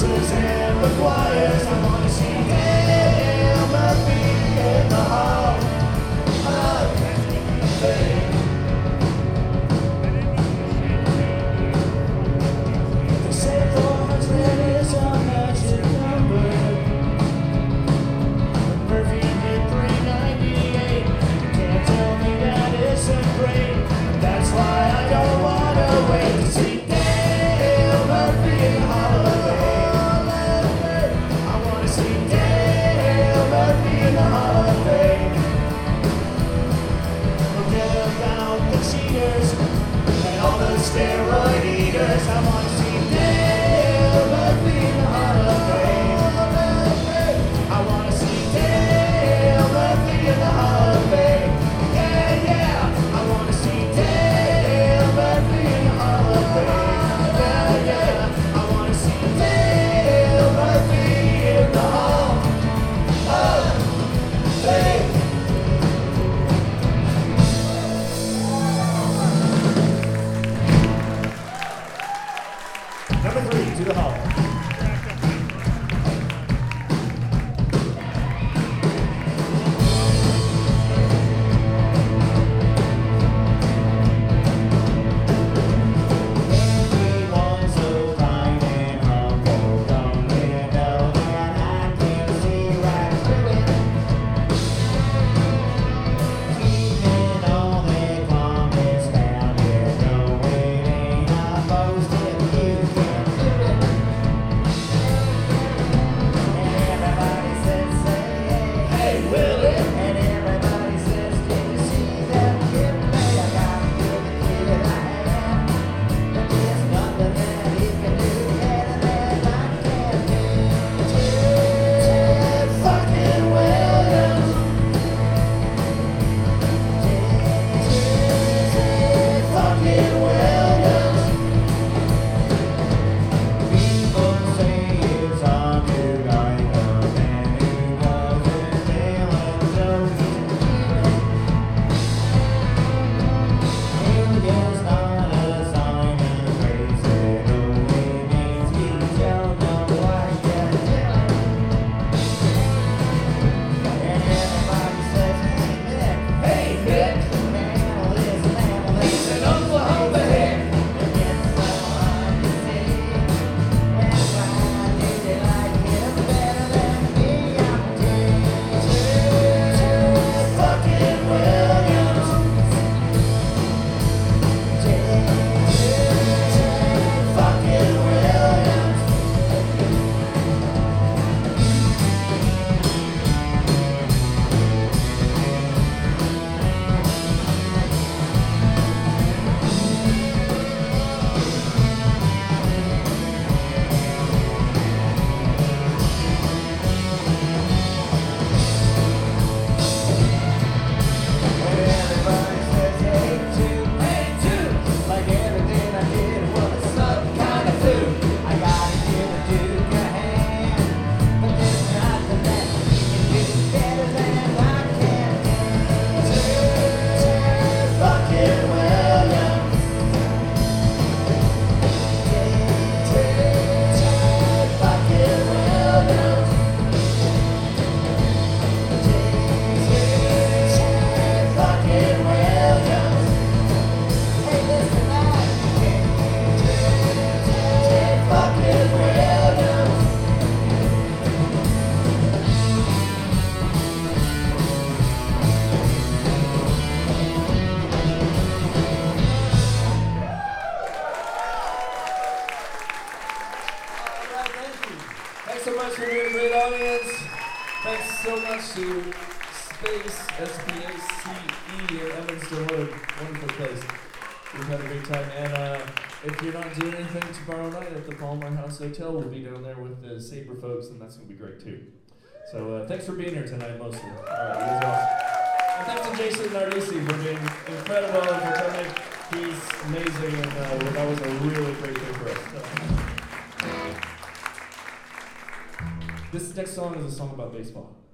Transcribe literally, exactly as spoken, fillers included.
horses and the choirs. I wanna see Dale Murphy in the hall of fame. They say four hundred is a magic number. Murphy hit three ninety-eight. Can't tell me that isn't great. That's why I don't wanna wait to see Dale Murphy in the Hall of Fame. I wanna see Dale Murphy in the Hall of Fame. Forget about the cheaters and all the steroid eaters. I wanna see Dale Murphy in the Hall of Fame. I wanna see Dale Murphy in the Hall of Fame. Yeah, yeah. I wanna see Dale Murphy in the Hall of Fame. Yeah, yeah. I wanna see Dale Murphy in the Hall of Fame. Number three, to the hall. Everyone's so kind and humble, don't you know that I can see right through it? Keeping all their comments down here, no, it ain't opposed if you can do it. And everybody says, say, hey, Willie. And everybody says, can you see that kid play? I gotta give the kid a hand. But there's nothing that he can do better than I can do. Ted fucking Williams. Ted fucking Williams. People say it's hard to like a man who doesn't tell and shows his feelings. Williams not a sign of grace, it only means you don't know what you're doing. And everybody says, hey Nick, hey Nick, Mantle is an animal, he's an Oklahoma hit. It gets so hard to see, and why do they like him better than me? I'm Ted fucking Williams. Ted fucking Williams. Everybody says, hey, two, hey, two. Like everything I did was some kind of food. I gotta give a dude a hand. But there's nothing that he can do better than I can do. Ted fucking Williams. Ted fucking Williams. Ted fucking Williams. Hey, listen up. Ted fucking Williams. Alright, thank you. Thanks so much for being a great audience. Thanks so much to Space, S P A C E here, Evanston. What a wonderful place. We've had a great time. And uh, if you're not doing anything tomorrow night at the Palmer House Hotel, we'll be down there with the Sabre folks, and that's going to be great too. So uh, thanks for being here tonight, mostly. Alright, you guys are awesome. And thanks to Jason Nardisi for being incredible, for coming. He's amazing, and uh, that was a really great thing for us. So. This next song is a song about baseball.